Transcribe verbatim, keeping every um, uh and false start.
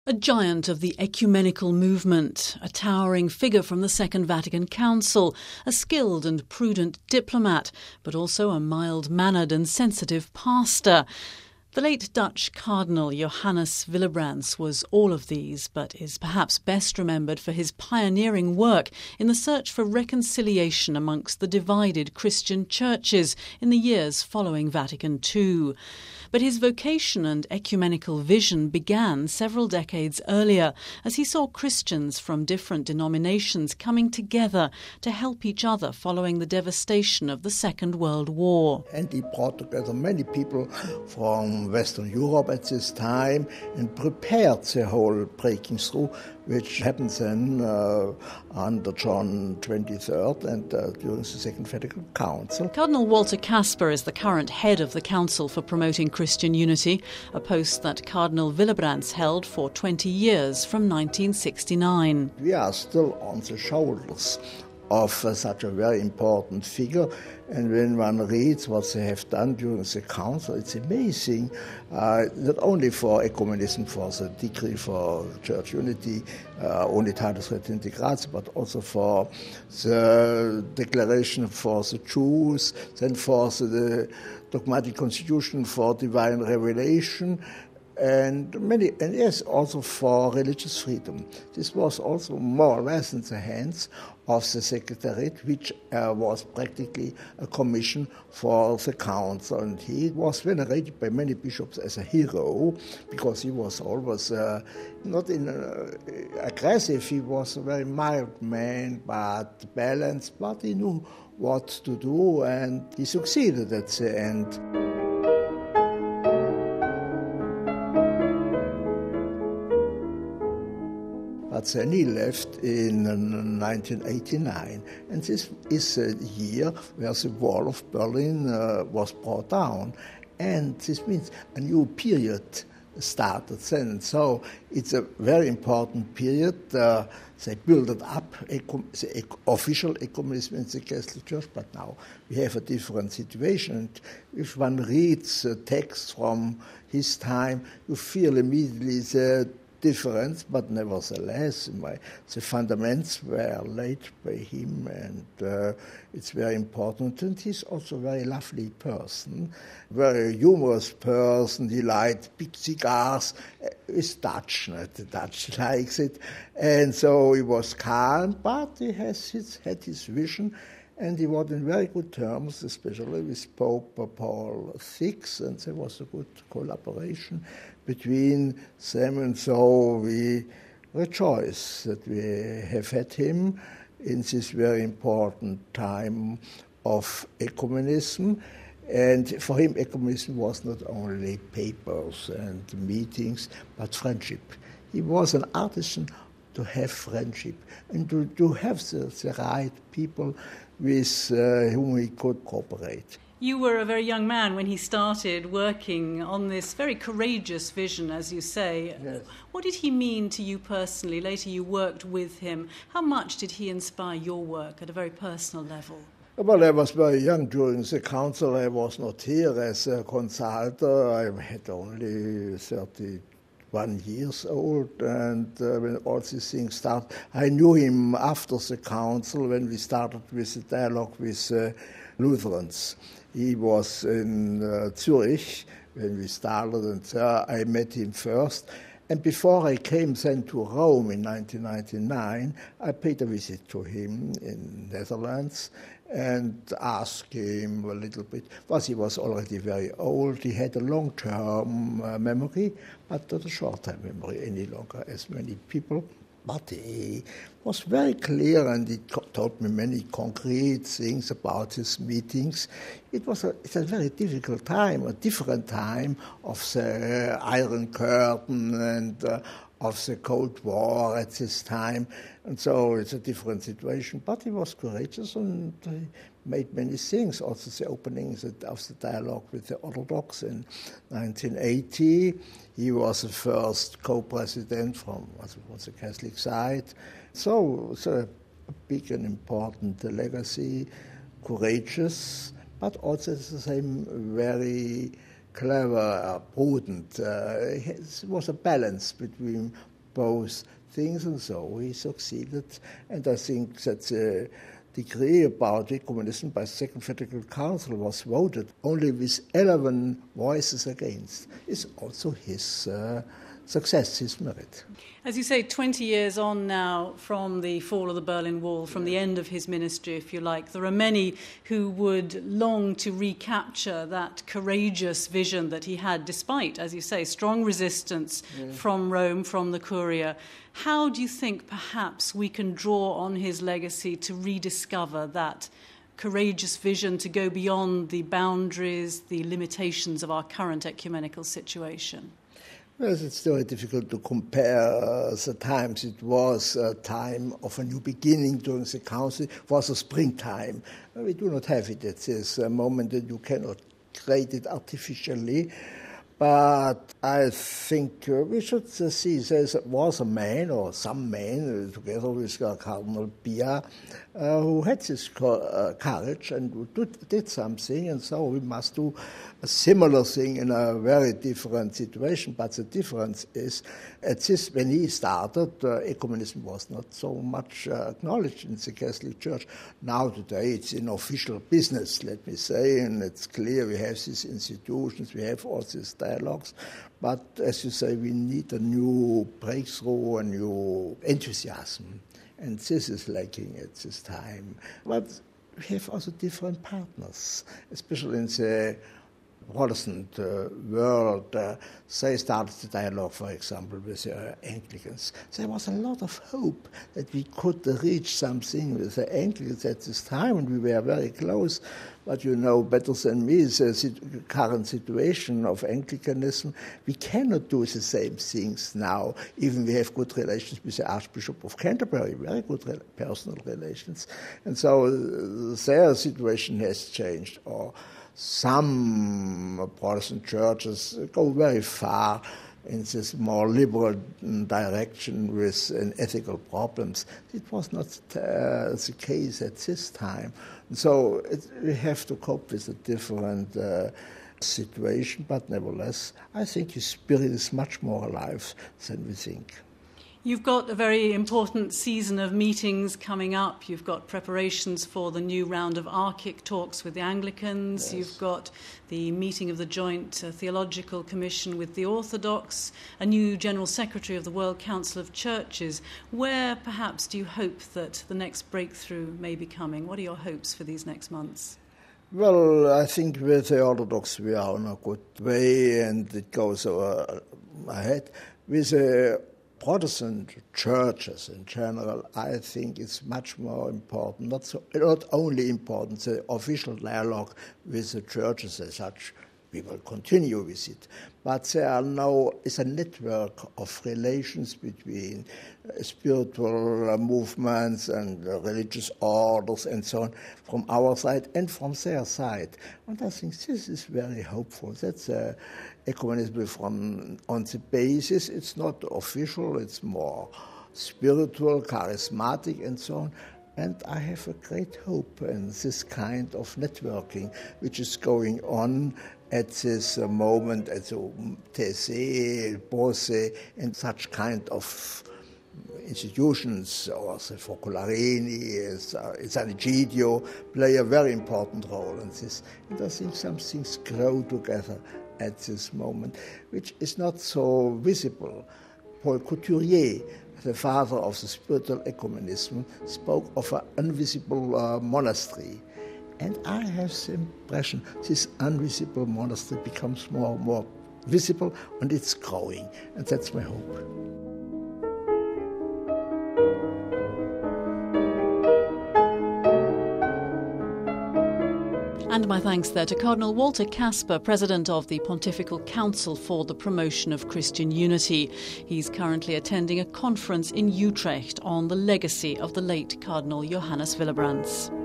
A giant of the ecumenical movement, a towering figure from the Second Vatican Council, a skilled and prudent diplomat, but also a mild-mannered and sensitive pastor. The late Dutch Cardinal Johannes Willebrands was all of these, but is perhaps best remembered for his pioneering work in the search for reconciliation amongst the divided Christian churches in the years following Vatican Two. But his vocation and ecumenical vision began several decades earlier as he saw Christians from different denominations coming together to help each other following the devastation of the Second World War. And he brought together many people from Western Europe at this time and prepared the whole breaking through, which happened then uh, under John the twenty-third and uh, during the Second Vatican Council. Cardinal Walter Kasper is the current head of the Council for Promoting Christian Unity, a post that Cardinal Willebrands held for twenty years from nineteen sixty-nine. We are still on the shoulders of uh, such a very important figure. And when one reads what they have done during the council, it's amazing, uh, not only for ecumenism, for the decree for church unity, uh, Unitatis et Integratio, but also for the declaration for the Jews, then for the dogmatic constitution for divine revelation, and many, and yes, also for religious freedom. This was also more or less in the hands of the Secretariat, which uh, was practically a commission for the council. And he was venerated by many bishops as a hero, because he was always uh, not in, uh, aggressive, he was a very mild man, but balanced, but he knew what to do, and he succeeded at the end. But then he left in nineteen eighty-nine, and this is a year where the wall of Berlin uh, was brought down, and this means a new period started then. So it's a very important period. Uh, they built it up, the official ecumenism in the Catholic Church, but now we have a different situation. And if one reads the text from his time, you feel immediately the difference, but nevertheless, my, the fundamentals were laid by him, and uh, it's very important. And he's also a very lovely person, very humorous person. He liked big cigars. It's Dutch, not the Dutch likes it, and so he was calm, but he has his, had his vision. And he was in very good terms, especially with Pope Paul the Sixth, and there was a good collaboration between them, and so we rejoice that we have had him in this very important time of ecumenism. And for him, ecumenism was not only papers and meetings, but friendship. He was an artisan to have friendship and to, to have the, the right people with uh, whom he could cooperate. You were a very young man when he started working on this very courageous vision, as you say. Yes. What did he mean to you personally? Later you worked with him. How much did he inspire your work at a very personal level? Well, I was very young during the council. I was not here as a consultant. I had only thirty-one years old, and uh, when all these things started, I knew him after the council when we started with the dialogue with uh, Lutherans. He was in uh, Zurich when we started, and there I met him first. And before I came then to Rome in nineteen ninety-nine, I paid a visit to him in Netherlands and asked him a little bit, because he was already very old. He had a long-term uh, memory, but not a short-term memory any longer, as many people. But he was very clear, and he told me many concrete things about his meetings. It was a, it's a very difficult time, a different time of the Iron Curtain and uh, of the Cold War at this time. And so it's a different situation. But he was courageous and he made many things. Also the opening of the dialogue with the Orthodox in nineteen eighty. He was the first co-president from the Catholic side. So it's a big and important legacy, courageous, but also at the same very clever, prudent. Uh, it was a balance between both things, and so he succeeded. And I think that the decree about ecumenism by the Second Vatican Council was voted only with eleven voices against. It's also his uh, success, his merit. As you say, twenty years on now from the fall of the Berlin Wall, from the end of his ministry, if you like, there are many who would long to recapture that courageous vision that he had, despite, as you say, strong resistance yeah. from Rome, from the Curia. How do you think perhaps we can draw on his legacy to rediscover that courageous vision, to go beyond the boundaries, the limitations of our current ecumenical situation? Well, it's very difficult to compare uh, the times. It was a time of a new beginning during the council. It was a springtime. We do not have it at this uh, moment, that you cannot create it artificially. But I think uh, we should uh, see there was a man, or some man, uh, together with uh, Cardinal Pia, uh, who had this co- uh, courage and who did, did something, and so we must do a similar thing in a very different situation. But the difference is, at this, when he started, uh, ecumenism was not so much uh, acknowledged in the Catholic Church. Now today it's in official business, let me say, and it's clear we have these institutions, we have all these dialogues. But as you say, we need a new breakthrough, a new enthusiasm. And this is lacking at this time. But we have also different partners, especially in the Protestant uh, world. Uh, they started the dialogue, for example, with the uh, Anglicans. There was a lot of hope that we could reach something with the Anglicans at this time, and we were very close. But you know better than me the current situation of Anglicanism. We cannot do the same things now, even we have good relations with the Archbishop of Canterbury, very good re- personal relations. And so uh, their situation has changed. Or some Protestant churches go very far in this more liberal direction with uh, ethical problems. It was not uh, the case at this time. So it, we have to cope with a different uh, situation, but nevertheless, I think his spirit is much more alive than we think. You've got a very important season of meetings coming up. You've got preparations for the new round of Archic talks with the Anglicans. Yes. You've got the meeting of the Joint uh, Theological Commission with the Orthodox, a new General Secretary of the World Council of Churches. Where, perhaps, do you hope that the next breakthrough may be coming? What are your hopes for these next months? Well, I think with the Orthodox we are on a good way, and it goes uh, ahead. With the Protestant churches in general, I think it's much more important, not so, not only important, the official dialogue with the churches as such. We will continue with it. But there are now is a network of relations between uh, spiritual uh, movements and uh, religious orders and so on from our side and from their side. And I think this is very hopeful. That's uh, ecumenism from on the basis. It's not official, it's more spiritual, charismatic and so on. And I have a great hope in this kind of networking which is going on at this uh, moment at the T S E, Bose, and such kind of institutions, or the Focolarini, San Egidio, play a very important role in this. And I think some things grow together at this moment, which is not so visible. Paul Couturier, the father of the spiritual ecumenism, spoke of an invisible uh, monastery. And I have the impression this invisible monastery becomes more and more visible, and it's growing. And that's my hope. And my thanks there to Cardinal Walter Kasper, President of the Pontifical Council for the Promotion of Christian Unity. He's currently attending a conference in Utrecht on the legacy of the late Cardinal Johannes Willebrands.